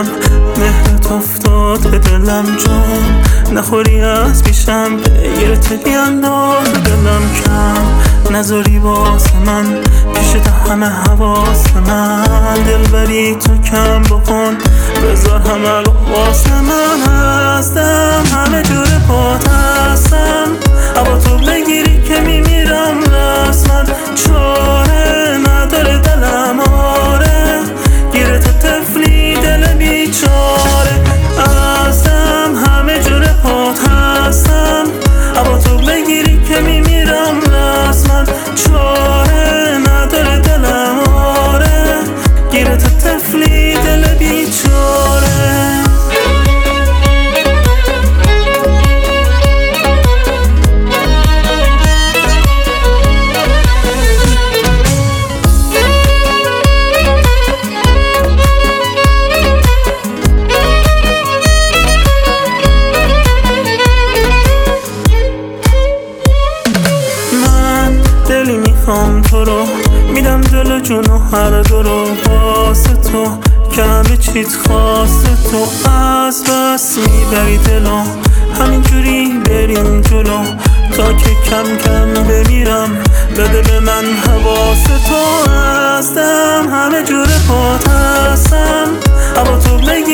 دلم، مهرت افتاد به دلم جان. نخوری از پیشم بگیرت بیانداز دلم کم. نذاری واسه من پیشت همه حواس من. دلبری تو کم بکن بذار همه رو واسه من. هستم همه جور پات هستم، اما تو بگیری که میمیرم رسما. چاره نداره دلم آره، گیرت طفلی دل بیچاره. هستم همه جور پات هستم، اما تو بگیری که میمیرم رسما. چاره نداره دلم آره، گیرت طفلی دل بیچاره. دلی میخوام تو رو، میدم دل و جون و هر دو رو واسه تو، که همه چیت خواسته تو. از بس میبری دلو، همینجوری بریم جلو تا که کم کم بمیرم. بده به من حواس تو. هستم همه جور پات هستم، اما تو بگی